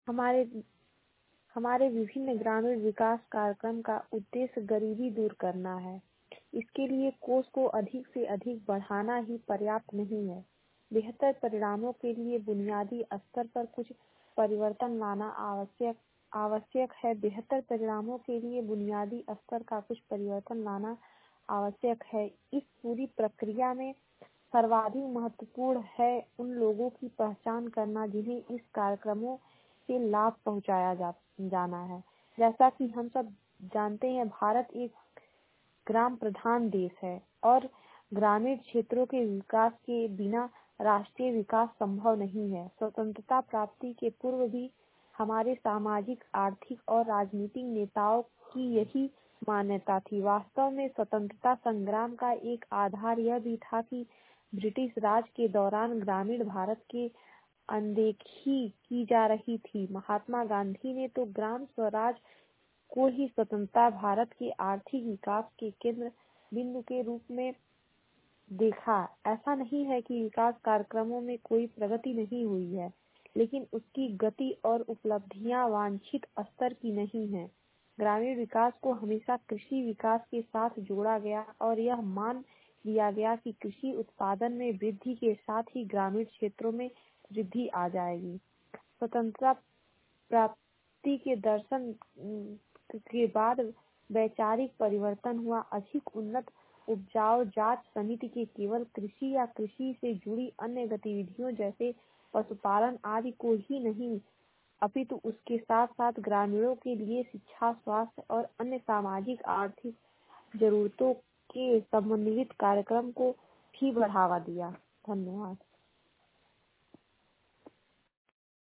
हमारे हमारे विभिन्न ग्रामीण विकास कार्यक्रम का उद्देश्य गरीबी दूर करना है। इसके लिए कोष को अधिक से अधिक बढ़ाना ही पर्याप्त नहीं है। बेहतर परिणामों के लिए बुनियादी स्तर पर कुछ परिवर्तन लाना आवश्यक है। बेहतर परिणामों के लिए बुनियादी स्तर का कुछ परिवर्तन लाना आवश्यक है। इस पूरी प्रक्रिया में सर्वाधिक महत्वपूर्ण है उन लोगों की पहचान करना जिन्हें इस कार्यक्रमों से लाभ पहुंचाया जाना है। जैसा कि हम सब जानते हैं, भारत एक ग्राम प्रधान देश है और ग्रामीण क्षेत्रों के विकास के बिना राष्ट्रीय विकास संभव नहीं है। स्वतंत्रता प्राप्ति के पूर्व भी हमारे सामाजिक, आर्थिक और राजनीतिक नेताओं की यही मान्यता थी। वास्तव में स्वतंत्रता संग्राम का एक आधार यह भी था कि ब्रिटिश राज के दौरान ग्रामीण भारत के अनदेखी की जा रही थी। महात्मा गांधी ने तो ग्राम स्वराज को ही स्वतंत्रता भारत के आर्थिक विकास के केंद्र बिंदु के रूप में देखा। ऐसा नहीं है कि विकास कार्यक्रमों में कोई प्रगति नहीं हुई है, लेकिन उसकी गति और उपलब्धियां वांछित स्तर की नहीं है। ग्रामीण विकास को हमेशा कृषि विकास के साथ जोड़ा गया और यह मान लिया गया कि कृषि उत्पादन में वृद्धि के साथ ही ग्रामीण क्षेत्रों में वृद्धि आ जाएगी। स्वतंत्रता प्राप्ति के दर्शन के बाद वैचारिक परिवर्तन हुआ। अधिक उन्नत उपजाऊ जांच समिति के केवल कृषि या कृषि से जुड़ी अन्य गतिविधियों जैसे पशुपालन आदि को ही नहीं, अपितु उसके साथ साथ ग्रामीणों के लिए शिक्षा, स्वास्थ्य और अन्य सामाजिक आर्थिक जरूरतों के समन्वित कार्यक्रम को भी बढ़ावा दिया। धन्यवाद।